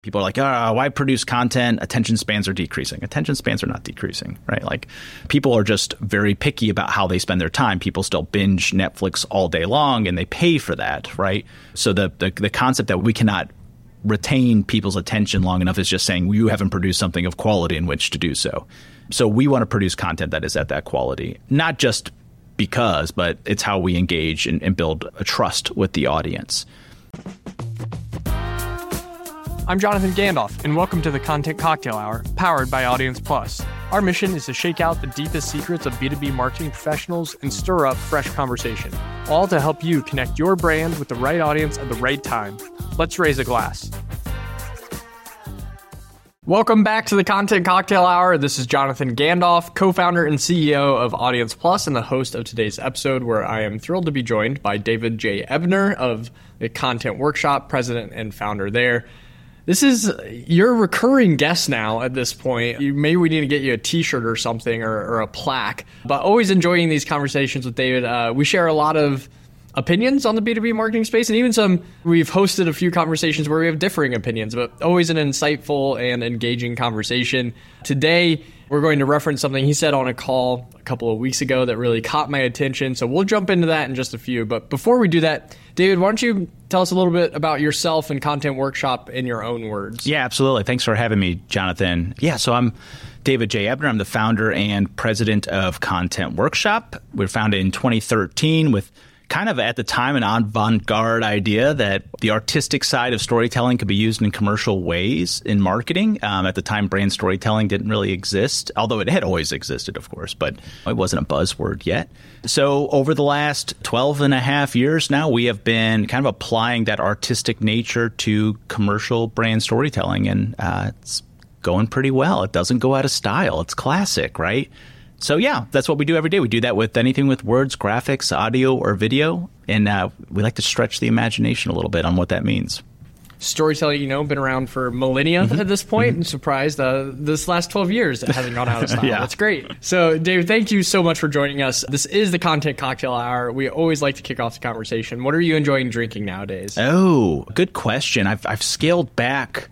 People are like, oh, why produce content? Attention spans are decreasing. Attention spans are not decreasing, right? Like people are just very picky about how they spend their time. People still binge Netflix all day long and they pay for that, right? So the concept that we cannot retain people's attention long enough is just saying you haven't produced something of quality in which to do so. So we want to produce content that is at that quality, not just because, but it's how we engage and build a trust with the audience. I'm Jonathan Gandalf, and welcome to the Content Cocktail Hour, powered by Audience Plus. Our mission is to shake out the deepest secrets of B2B marketing professionals and stir up fresh conversation, all to help you connect your brand with the right audience at the right time. Let's raise a glass. Welcome back to the Content Cocktail Hour. This is Jonathan Gandalf, co-founder and CEO of Audience Plus, and the host of today's episode, where I am thrilled to be joined by David J. Ebner of the Content Workshop, president and founder there. This is your recurring guest now at this point. Maybe we need to get you a t-shirt or something or a plaque. But always enjoying these conversations with David. We share a lot of opinions on the B2B marketing space, and even we've hosted a few conversations where we have differing opinions, but always an insightful and engaging conversation. Today, we're going to reference something he said on a call a couple of weeks ago that really caught my attention. So we'll jump into that in just a few. But before we do that, David, why don't you tell us a little bit about yourself and Content Workshop in your own words? Yeah, absolutely. Thanks for having me, Jonathan. Yeah, so I'm David J. Ebner. I'm the founder and president of Content Workshop. We were founded in 2013 with kind of at the time an avant-garde idea that the artistic side of storytelling could be used in commercial ways in marketing. At the time, brand storytelling didn't really exist, although it had always existed, of course, but it wasn't a buzzword yet. So over the last 12 and a half years now, we have been kind of applying that artistic nature to commercial brand storytelling, and it's going pretty well. It doesn't go out of style. It's classic, right? So yeah, that's what we do every day. We do that with anything with words, graphics, audio, or video. And we like to stretch the imagination a little bit on what that means. Storytelling, been around for millennia at this point. I'm surprised this last 12 years it hasn't gone out of style. Yeah. That's great. So, David, thank you so much for joining us. This is the Content Cocktail Hour. We always like to kick off the conversation. What are you enjoying drinking nowadays? Oh, good question. I've scaled back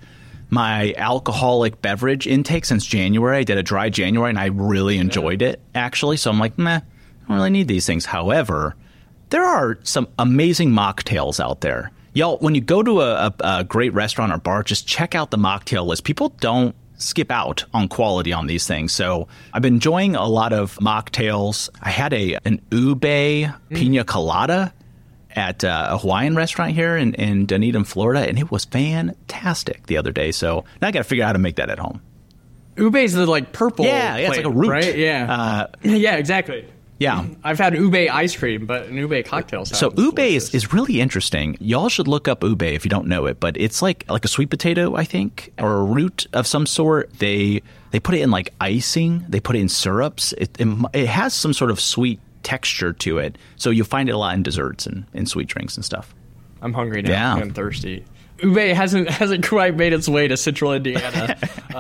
my alcoholic beverage intake since January. I did a dry January, and I really enjoyed it, actually. So I'm like, I don't really need these things. However, there are some amazing mocktails out there. Y'all, when you go to a great restaurant or bar, just check out the mocktail list. People don't skip out on quality on these things. So I've been enjoying a lot of mocktails. I had an ube pina colada at a Hawaiian restaurant here in Dunedin, Florida, and it was fantastic the other day. So now I got to figure out how to make that at home. Ube is the purple plate, it's like a root. Right? Yeah. Yeah, exactly. Yeah. I've had ube ice cream, but an ube cocktail sounds So ube delicious. is really interesting. Y'all should look up ube if you don't know it, but it's like a sweet potato, I think, or a root of some sort. They put it in like icing. They put it in syrups. It has some sort of sweet texture to it. So you'll find it a lot in desserts and in sweet drinks and stuff. I'm hungry now. Yeah. I'm thirsty. Ube hasn't quite made its way to Central Indiana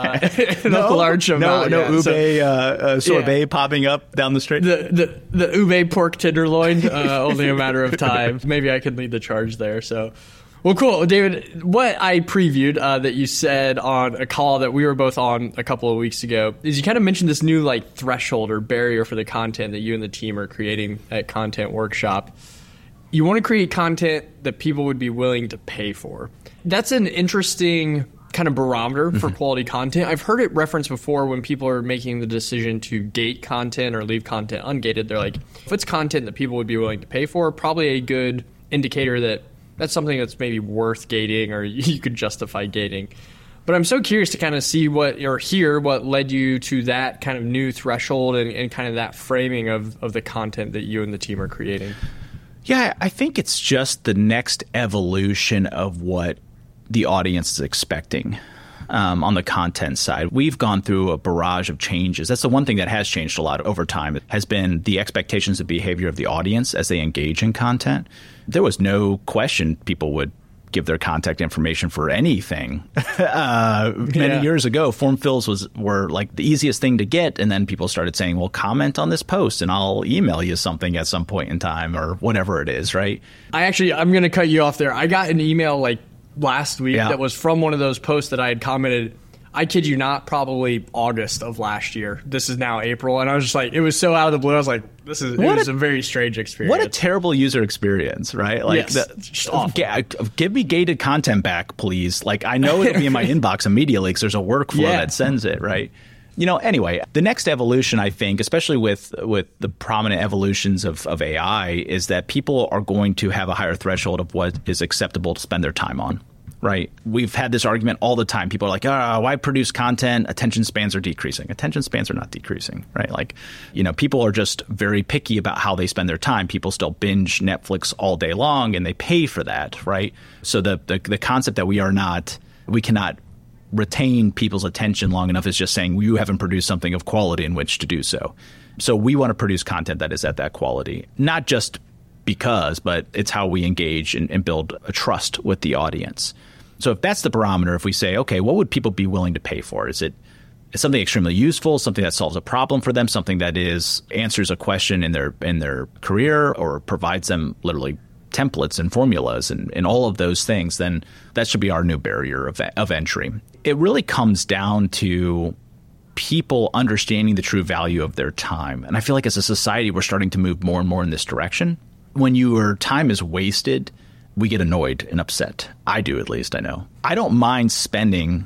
in a large amount. No ube sorbet popping up down the street. The ube pork tenderloin, only a matter of time. Maybe I could lead the charge there. So, well, cool. David, what I previewed that you said on a call that we were both on a couple of weeks ago is you kind of mentioned this new threshold or barrier for the content that you and the team are creating at Content Workshop. You want to create content that people would be willing to pay for. That's an interesting kind of barometer for quality content. I've heard it referenced before when people are making the decision to gate content or leave content ungated. They're like, if it's content that people would be willing to pay for, probably a good indicator that that's something that's maybe worth gating or you could justify gating. But I'm so curious to kind of see what led you to that kind of new threshold and kind of that framing of the content that you and the team are creating. Yeah, I think it's just the next evolution of what the audience is expecting on the content side. We've gone through a barrage of changes. That's the one thing that has changed a lot over time. It has been the expectations and behavior of the audience as they engage in content. There was no question people would give their contact information for anything. Many years ago, form fills were like the easiest thing to get. And then people started saying, well, comment on this post and I'll email you something at some point in time or whatever it is, right? I'm going to cut you off there. I got an email last week that was from one of those posts that I had commented, I kid you not, probably August of last year. This is now April. And I was just like, it was so out of the blue. I was like, it was a very strange experience. What a terrible user experience, right? Like, give me gated content back, please. Like, I know it'll be in my inbox immediately because there's a workflow that sends it, right? Anyway, the next evolution, I think, especially with the prominent evolutions of AI, is that people are going to have a higher threshold of what is acceptable to spend their time on. Right. We've had this argument all the time. People are like, why produce content? Attention spans are decreasing. Attention spans are not decreasing. Right. Like, people are just very picky about how they spend their time. People still binge Netflix all day long and they pay for that. Right. So the concept that we cannot retain people's attention long enough is just saying you haven't produced something of quality in which to do so. So we want to produce content that is at that quality, not just because, but it's how we engage and build a trust with the audience. So if that's the barometer, if we say, okay, what would people be willing to pay for? Is it something extremely useful, something that solves a problem for them, something that answers a question in their career or provides them literally templates and formulas and all of those things, then that should be our new barrier of entry. It really comes down to people understanding the true value of their time. And I feel like as a society, we're starting to move more and more in this direction. When your time is wasted, we get annoyed and upset. I do, at least, I know. I don't mind spending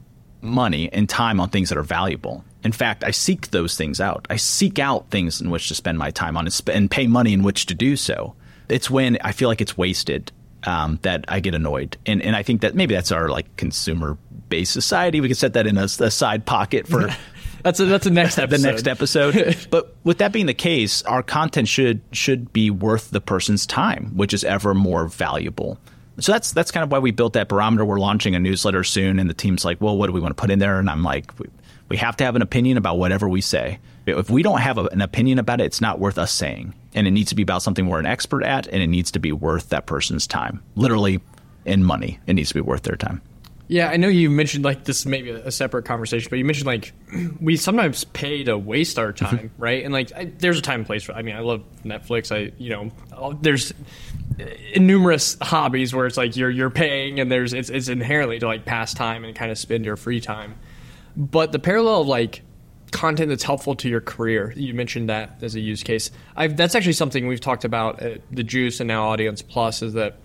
money and time on things that are valuable. In fact, I seek those things out. I seek out things in which to spend my time on and pay money in which to do so. It's when I feel like it's wasted that I get annoyed. And I think that maybe that's our consumer-based society. We could set that in a side pocket for That's the next episode. The next episode. But with that being the case, our content should be worth the person's time, which is ever more valuable. So that's kind of why we built that barometer. We're launching a newsletter soon, and the team's like, well, what do we want to put in there? And I'm like, we have to have an opinion about whatever we say. If we don't have an opinion about it, it's not worth us saying. And it needs to be about something we're an expert at, and it needs to be worth that person's time. Literally, in money, it needs to be worth their time. Yeah, I know you mentioned this may be a separate conversation, but you mentioned we sometimes pay to waste our time, right? And there's a time and place for. I mean, I love Netflix. There's numerous hobbies where it's you're paying, and it's inherently to pass time and kind of spend your free time. But the parallel of content that's helpful to your career, you mentioned that as a use case. That's actually something we've talked about at The Juice and now Audience Plus, is that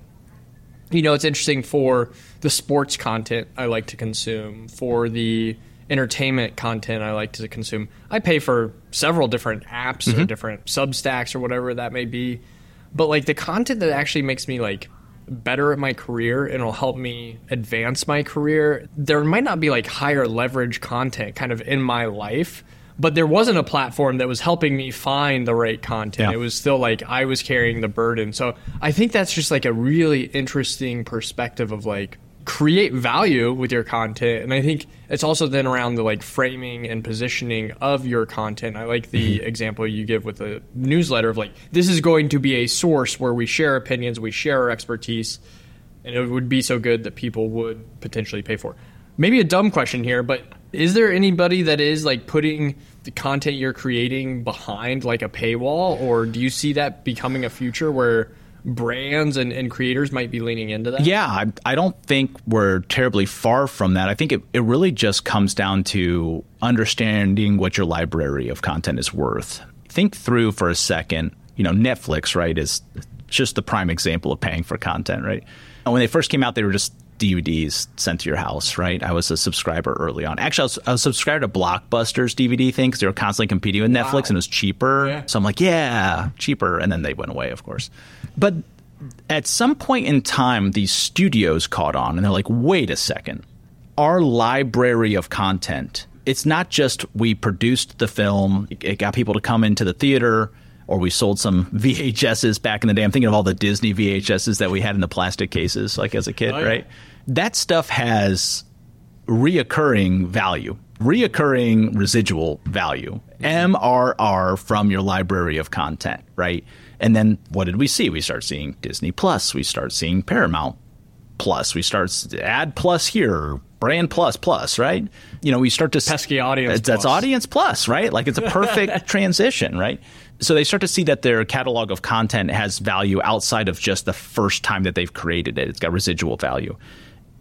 it's interesting for the sports content I like to consume, for the entertainment content I like to consume. I pay for several different apps or different Substacks or whatever that may be. But the content that actually makes me better at my career and will help me advance my career, there might not be higher leverage content kind of in my life, but there wasn't a platform that was helping me find the right content. Yeah. It was still I was carrying the burden. So I think that's just a really interesting perspective of create value with your content. And I think it's also then around the framing and positioning of your content. I like the example you give with the newsletter of this is going to be a source where we share opinions, we share our expertise, and it would be so good that people would potentially pay for it. Maybe a dumb question here, but is there anybody that is putting the content you're creating behind a paywall, or do you see that becoming a future where brands and creators might be leaning into that? Yeah, I don't think we're terribly far from that. I think it really just comes down to understanding what your library of content is worth. Think through for a second, Netflix, right, is just the prime example of paying for content, right? And when they first came out, they were just DVDs sent to your house, right? I was a subscriber early on. Actually, I was subscribed to Blockbuster's DVD thing because they were constantly competing with Netflix and it was cheaper. Yeah. So I'm like, yeah, cheaper. And then they went away, of course. But at some point in time, these studios caught on and they're like, wait a second. Our library of content, it's not just we produced the film, it got people to come into the theater, or we sold some VHSs back in the day. I'm thinking of all the Disney VHSs that we had in the plastic cases, as a kid, right? That stuff has reoccurring value, reoccurring residual value, MRR from your library of content, right? And then what did we see? We start seeing Disney Plus. We start seeing Paramount Plus. We start Ad Plus here, Brand Plus, right? We start to pesky Audience Plus. That's Audience Plus, right? It's a perfect transition, right? So they start to see that their catalog of content has value outside of just the first time that they've created it. It's got residual value.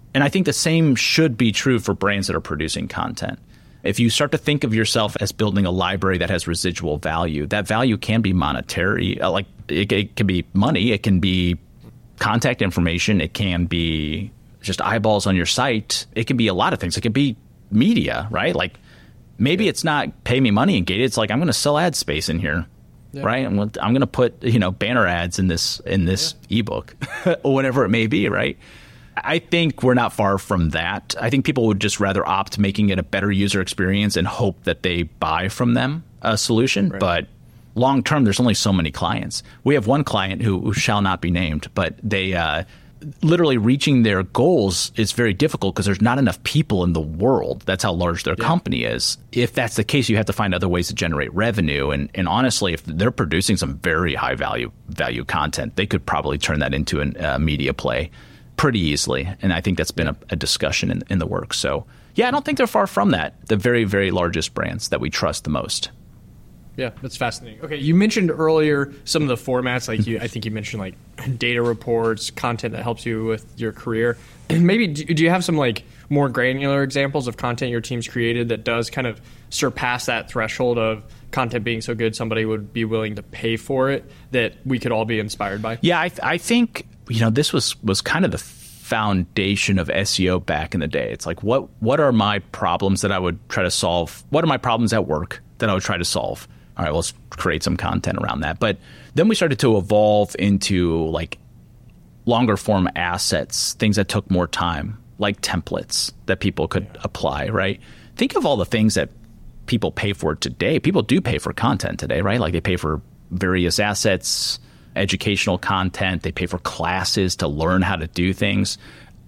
And I think the same should be true for brands that are producing content. If you start to think of yourself as building a library that has residual value, that value can be monetary. Like it can be money, it can be contact information, it can be just eyeballs on your site. It can be a lot of things. It can be media, right? Like maybe it's not pay me money and Gated. It's like I'm going to sell ad space in here, right? I'm going to put banner ads in this ebook or whatever it may be, right? I think we're not far from that. I think people would just rather opt making it a better user experience and hope that they buy from them a solution. Right. But long term, there's only so many clients. We have one client who shall not be named, but they literally reaching their goals is very difficult because there's not enough people in the world. That's how large their company is. If that's the case, you have to find other ways to generate revenue. And honestly, if they're producing some very high value content, they could probably turn that into a media play pretty easily. And I think that's been a discussion in the works. So yeah, I don't think they're far from that. The very, very largest brands that we trust the most. Yeah, that's fascinating. Okay, you mentioned earlier some of the formats, I think you mentioned like data reports, content that helps you with your career. Maybe do you have some like more granular examples of content your team's created that does kind of surpass that threshold of content being so good somebody would be willing to pay for it that we could all be inspired by? Yeah, I think this was kind of the foundation of SEO back in the day. It's like what are my problems that I would try to solve? What are my problems at work that I would try to solve? All right, well, let's create some content around that. But then we started to evolve into like longer form assets, things that took more time, like templates that people could apply, right? Think of all the things that people pay for today. People do pay for content today, right? Like they pay for various assets, educational content. They pay for classes to learn how to do things.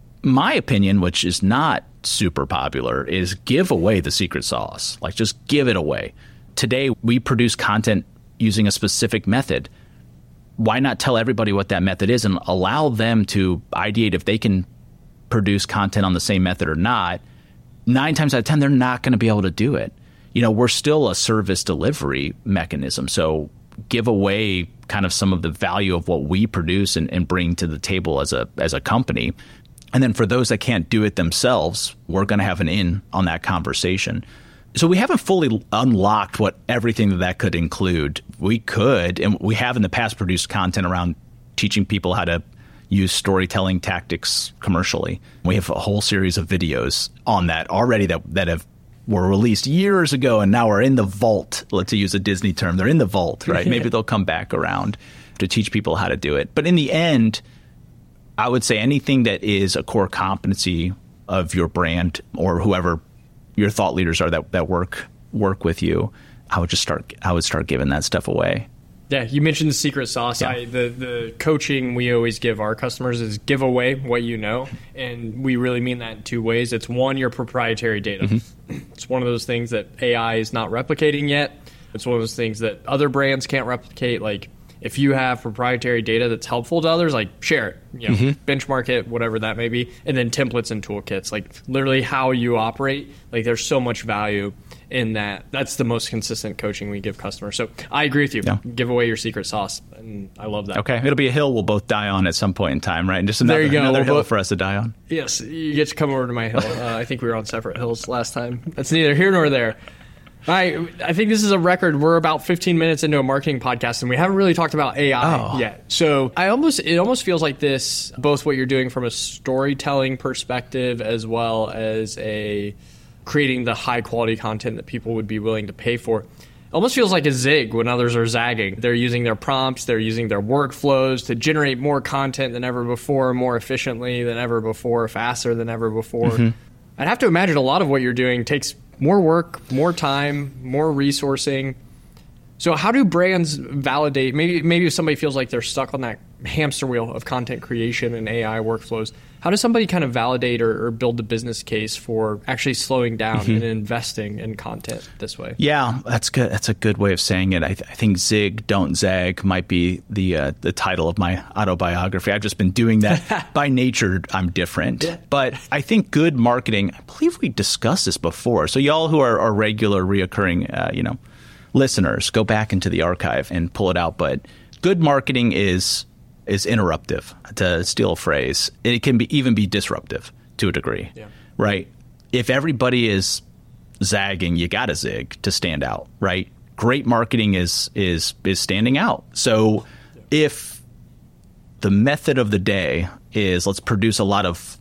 My opinion, which is not super popular, is give away the secret sauce. Like just give it away. Today, we produce content using a specific method. Why not tell everybody what that method is and allow them to ideate if they can produce content on the same method or not? 9 times out of 10, they're not going to be able to do it. We're still a service delivery mechanism. So give away kind of some of the value of what we produce and bring to the table as a company. And then for those that can't do it themselves, we're going to have an in on that conversation. So we haven't fully unlocked what everything that could include. We could, and we have in the past produced content around teaching people how to use storytelling tactics commercially. We have a whole series of videos on that already that were released years ago and now are in the vault. Let's use a Disney term. They're in the vault, right? Maybe they'll come back around to teach people how to do it. But in the end, I would say anything that is a core competency of your brand or whoever your thought leaders are that work with you, I would start giving that stuff away. Yeah, you mentioned the secret sauce. Yeah. The coaching we always give our customers is give away what you know, and we really mean that in 2 ways. It's one, your proprietary data. Mm-hmm. It's one of those things that AI is not replicating yet. It's one of those things that other brands can't replicate. Like if you have proprietary data that's helpful to others, like share it, benchmark it, whatever that may be, and then templates and toolkits, like literally how you operate. Like there's so much value in that. That's the most consistent coaching we give customers. So I agree with you. Yeah. Give away your secret sauce, and I love that. Okay, it'll be a hill we'll both die on at some point in time, right? And just another hill for us to die on. Yes, you get to come over to my hill. I think we were on separate hills last time. That's neither here nor there. I think this is a record. We're about 15 minutes into a marketing podcast, and we haven't really talked about AI yet. So it almost feels like this, both what you're doing from a storytelling perspective as well as creating the high quality content that people would be willing to pay for. It almost feels like a zig when others are zagging. They're using their prompts, they're using their workflows to generate more content than ever before, more efficiently than ever before, faster than ever before. Mm-hmm. I'd have to imagine a lot of what you're doing takes more work, more time, more resourcing. So how do brands validate? Maybe if somebody feels like they're stuck on that hamster wheel of content creation and AI workflows, how does somebody kind of validate or build the business case for actually slowing down and investing in content this way? Yeah, that's good. That's a good way of saying it. I think zig, don't zag might be the title of my autobiography. I've just been doing that. By nature, I'm different. Yeah. But I think good marketing, I believe we discussed this before. So y'all who are regular, reoccurring, listeners, go back into the archive and pull it out. But good marketing is interruptive, to steal a phrase. It can even be disruptive to a degree, Yeah. right? If everybody is zagging, you got to zig to stand out, right? Great marketing is standing out. So if the method of the day is let's produce a lot of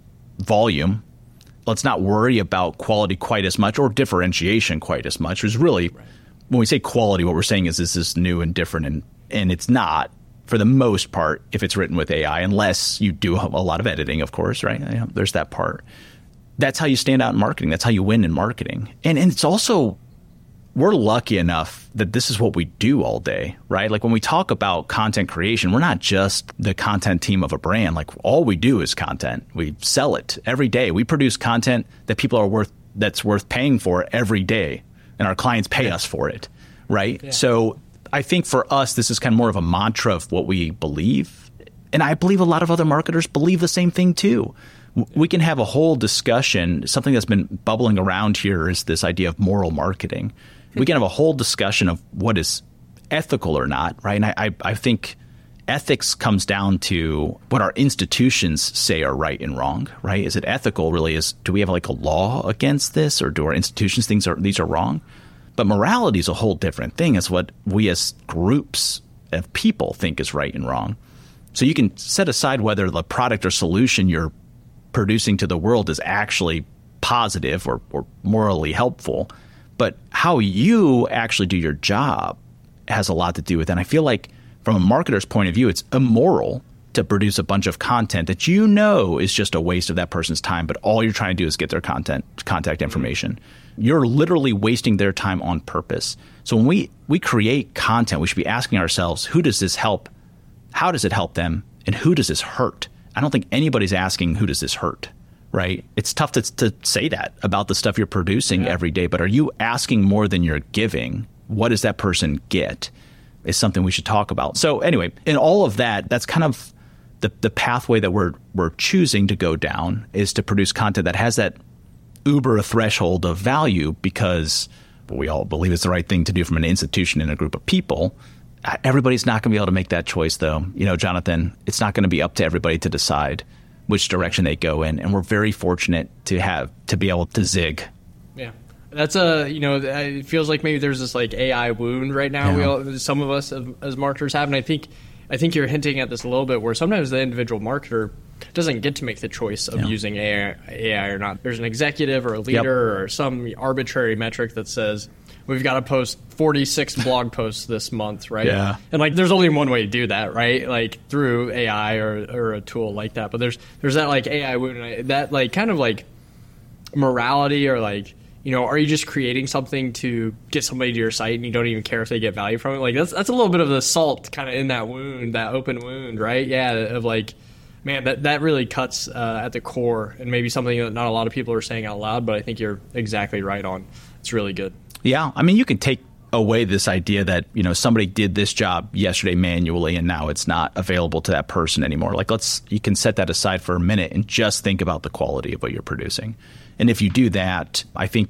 volume, let's not worry about quality quite as much or differentiation quite as much. There's really, when we say quality, what we're saying is this is new and different, and it's not for the most part if it's written with AI, unless you do a lot of editing, of course, right? There's that part. That's how you stand out in marketing. That's how you win in marketing. And it's also, we're lucky enough that this is what we do all day, right? Like when we talk about content creation, we're not just the content team of a brand. Like all we do is content. We sell it every day. We produce content that people are that's worth paying for every day. And our clients pay us for it, right? Yeah. So I think for us, this is kind of more of a mantra of what we believe. And I believe a lot of other marketers believe the same thing too. We can have a whole discussion. Something that's been bubbling around here is this idea of moral marketing. We can have a whole discussion of what is ethical or not, right? And I think ethics comes down to what our institutions say are right and wrong, right? Is it ethical really? Do we have like a law against this, or do our institutions think these are wrong? But morality is a whole different thing. It's what we as groups of people think is right and wrong. So you can set aside whether the product or solution you're producing to the world is actually positive or morally helpful. But how you actually do your job has a lot to do with it. And I feel like from a marketer's point of view, it's immoral to produce a bunch of content that you know is just a waste of that person's time, but all you're trying to do is get their contact information. You're literally wasting their time on purpose. So when we create content, we should be asking ourselves, who does this help? How does it help them? And who does this hurt? I don't think anybody's asking who does this hurt, right? It's tough to say that about the stuff you're producing every day, but are you asking more than you're giving? What does that person get is something we should talk about. So anyway, in all of that, that's kind of the pathway that we're choosing to go down, is to produce content that has that uber threshold of value, because we all believe it's the right thing to do from an institution and a group of people. Everybody's not going to be able to make that choice, though. Jonathan, it's not going to be up to everybody to decide which direction they go in. And we're very fortunate to be able to zig. Yeah. That's it feels like maybe there's this like AI wound right now. Yeah. Some of us as marketers have. And I think you're hinting at this a little bit, where sometimes the individual marketer doesn't get to make the choice of using AI or not. There's an executive or a leader or some arbitrary metric that says, we've got to post 46 blog posts this month, right? Yeah. And like, there's only one way to do that, right? Like through AI or a tool like that. But there's that like AI wound, that like kind of like morality, or like, are you just creating something to get somebody to your site and you don't even care if they get value from it? Like that's a little bit of the salt kind of in that wound, that open wound, right? Yeah, of like, man, that really cuts at the core, and maybe something that not a lot of people are saying out loud, but I think you're exactly right on. It's really good. Yeah, I mean, you can take away this idea that, somebody did this job yesterday manually and now it's not available to that person anymore. Like you can set that aside for a minute and just think about the quality of what you're producing. And if you do that, I think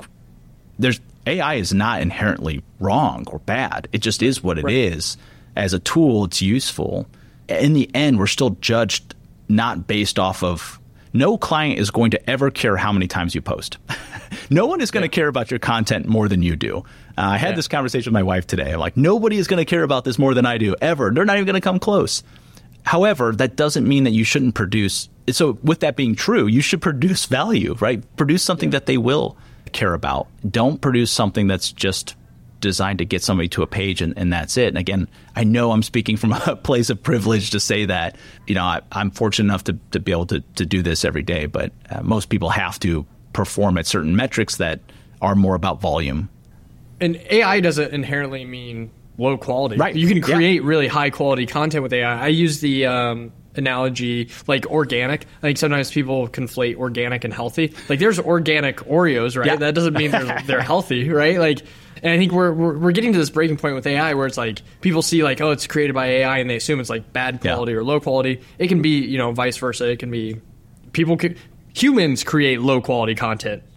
AI is not inherently wrong or bad. It just is what it is. As a tool, it's useful. In the end, we're still judged not based off of, no client is going to ever care how many times you post. No one is going to care about your content more than you do. I had this conversation with my wife today. I'm like, nobody is going to care about this more than I do, ever. They're not even going to come close. However, that doesn't mean that you shouldn't produce. So with that being true, you should produce value, right? Produce something that they will care about. Don't produce something that's just designed to get somebody to a page and that's it. And again, I know I'm speaking from a place of privilege to say that. I'm fortunate enough to be able to do this every day, but most people have to perform at certain metrics that are more about volume. And AI doesn't inherently mean low quality. Right. You can create really high quality content with AI. I use the analogy like organic. I think sometimes people conflate organic and healthy. Like there's organic Oreos, right? Yeah. That doesn't mean they're healthy, right? Like, and I think we're getting to this breaking point with AI where it's like people see like, oh, it's created by AI and they assume it's like bad quality or low quality. It can be, vice versa. It can be humans create low quality content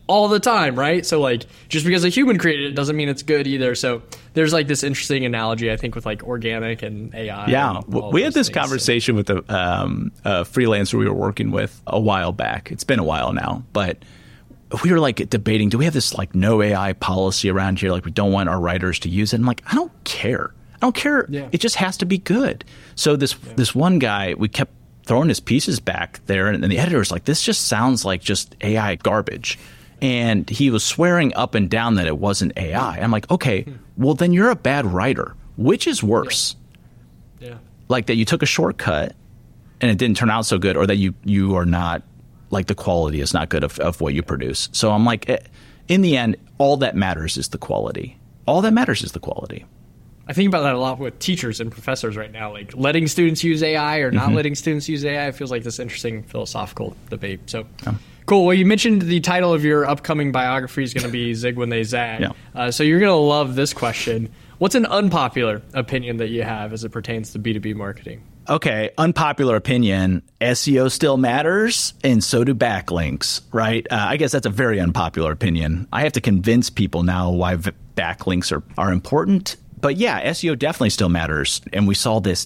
all the time, right? So like just because a human created it doesn't mean it's good either. So there's like this interesting analogy, I think, with like organic and AI. Yeah, we had this things. conversation with a freelancer we were working with a while back. It's been a while now, but we were like debating, do we have this like no AI policy around here? Like we don't want our writers to use it. And I'm like, I don't care. Yeah. It just has to be good. So this one guy, we kept throwing his pieces back there, and the editor was like, this just sounds like just AI garbage. And he was swearing up and down that it wasn't AI. I'm like, okay, well then you're a bad writer. Which is worse? Yeah. Like that you took a shortcut and it didn't turn out so good, or that you are not, like the quality is not good of what you produce. So I'm like, in the end, all that matters is the quality. All that matters is the quality. I think about that a lot with teachers and professors right now, like letting students use AI or not letting students use AI. It feels like this interesting philosophical debate. So cool. Well, you mentioned the title of your upcoming biography is going to be Zig When They Zag. Yeah. So you're going to love this question. What's an unpopular opinion that you have as it pertains to B2B marketing? Okay, unpopular opinion, SEO still matters, and so do backlinks, right? I guess that's a very unpopular opinion. I have to convince people now why backlinks are important. But yeah, SEO definitely still matters. And we saw this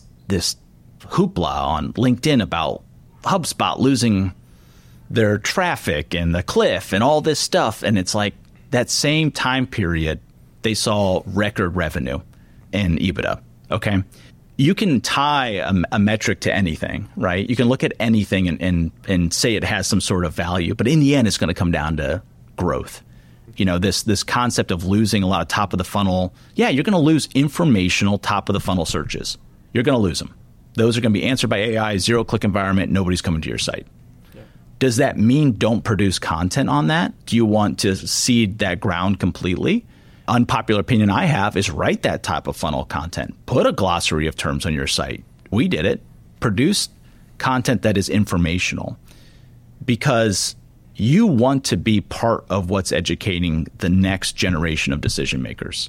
hoopla on LinkedIn about HubSpot losing their traffic and the cliff and all this stuff. And it's like that same time period, they saw record revenue and EBITDA, okay? You can tie a metric to anything, right? You can look at anything and say it has some sort of value, but in the end, it's going to come down to growth. You know, this concept of losing a lot of top of the funnel. Yeah, you're going to lose informational top of the funnel searches. You're going to lose them. Those are going to be answered by AI, zero-click environment, nobody's coming to your site. Yeah. Does that mean don't produce content on that? Do you want to cede that ground completely? Unpopular opinion I have is write that top of funnel content. Put a glossary of terms on your site. We did it. Produce content that is informational because you want to be part of what's educating the next generation of decision makers.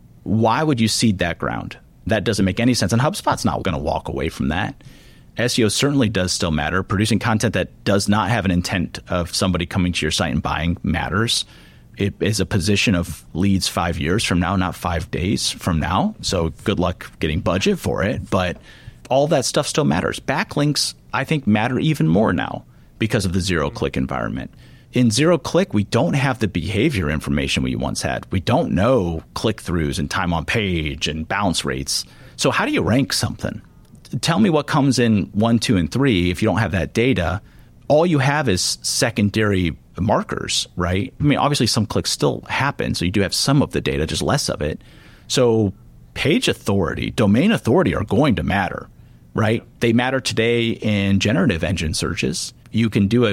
Why would you cede that ground? That doesn't make any sense. And HubSpot's not going to walk away from that. SEO certainly does still matter. Producing content that does not have an intent of somebody coming to your site and buying matters. It is a position of leads 5 years from now, not 5 days from now. So good luck getting budget for it. But all that stuff still matters. Backlinks, I think, matter even more now because of the zero-click environment. In zero-click, we don't have the behavior information we once had. We don't know click-throughs and time on page and bounce rates. So how do you rank something? Tell me what comes in 1, 2, and 3 if you don't have that data. All you have is secondary markers, right? I mean, obviously some clicks still happen, so you do have some of the data, just less of it. So page authority, domain authority are going to matter, right? They matter today in generative engine searches. You can do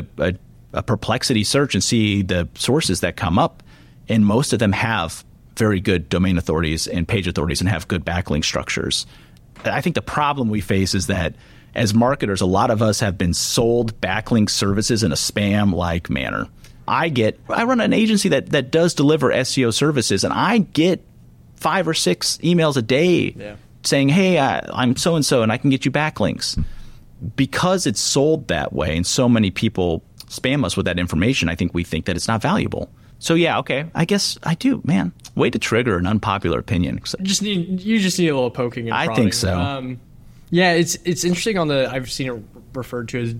a Perplexity search and see the sources that come up, and most of them have very good domain authorities and page authorities and have good backlink structures. I think the problem we face is that as marketers, a lot of us have been sold backlink services in a spam-like manner. I run an agency that does deliver SEO services, and I get 5 or 6 emails a day saying, hey, I'm so-and-so, and I can get you backlinks. Because it's sold that way, and so many people spam us with that information, I think we think that it's not valuable. So yeah, okay, I guess I do, man. Way to trigger an unpopular opinion. You just need a little poking and prodding. I think so. Yeah, it's interesting I've seen it referred to as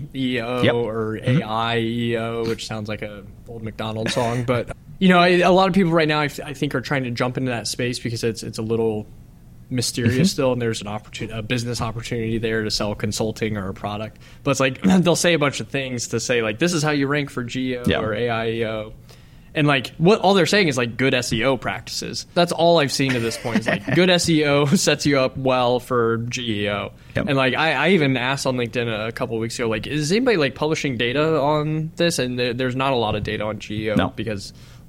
GEO or AIEO, which sounds like a old McDonald's song. But, you know, a lot of people right now, I think, are trying to jump into that space because it's a little mysterious still, and there's a business opportunity there to sell consulting or a product. But it's like they'll say a bunch of things to say, like, this is how you rank for GEO or AIEO. And like what all they're saying is like good SEO practices. That's all I've seen to this point. Is like good SEO sets you up well for GEO. Yep. And like I even asked on LinkedIn a couple of weeks ago, like, is anybody like publishing data on this? And there's not a lot of data on GEO because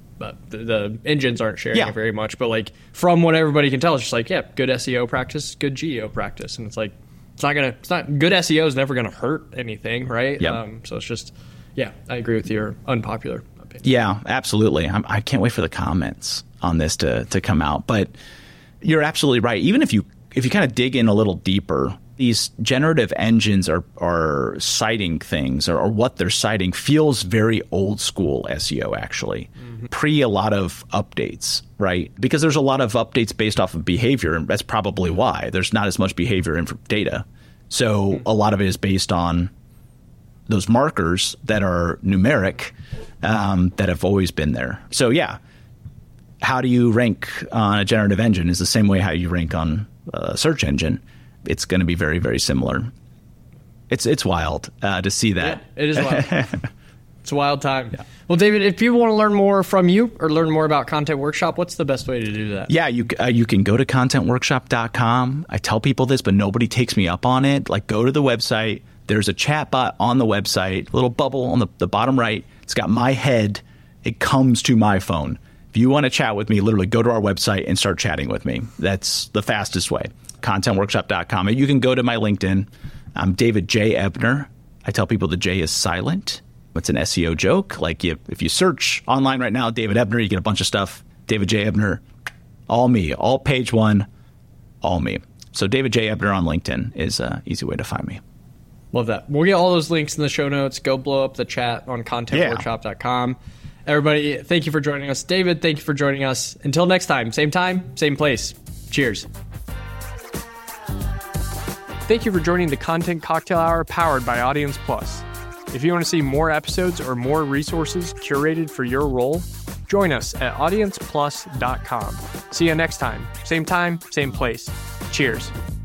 the engines aren't sharing it very much. But like from what everybody can tell, it's just like good SEO practice, good GEO practice, and it's like it's not good SEO is never gonna hurt anything, right? Yep. So it's just I agree with your unpopular. Yeah, absolutely. I can't wait for the comments on this to come out. But you're absolutely right. Even if you kind of dig in a little deeper, these generative engines are citing things, or what they're citing feels very old school SEO, actually. Pre a lot of updates, right? Because there's a lot of updates based off of behavior, and that's probably why there's not as much behavior in data. So a lot of it is based on those markers that are numeric, that have always been there. So yeah, how do you rank on a generative engine is the same way how you rank on a search engine. It's going to be very, very similar. It's wild to see that. Yeah, it is wild. It's a wild time. Yeah. Well, David, if people want to learn more from you or learn more about Content Workshop, what's the best way to do that? Yeah, you can go to contentworkshop.com. I tell people this, but nobody takes me up on it. Like, go to the website. There's a chat bot on the website, a little bubble on the bottom right. It's got my head. It comes to my phone. If you want to chat with me, literally go to our website and start chatting with me. That's the fastest way. Contentworkshop.com. You can go to my LinkedIn. I'm David J. Ebner. I tell people the J is silent. It's an SEO joke. Like, if you search online right now, David Ebner, you get a bunch of stuff. David J. Ebner, all me, all page one, all me. So David J. Ebner on LinkedIn is an easy way to find me. Love that. We'll get all those links in the show notes. Go blow up the chat on contentworkshop.com. Everybody, thank you for joining us. David, thank you for joining us. Until next time, same place. Cheers. Thank you for joining the Content Cocktail Hour powered by Audience Plus. If you want to see more episodes or more resources curated for your role, join us at audienceplus.com. See you next time, same place. Cheers.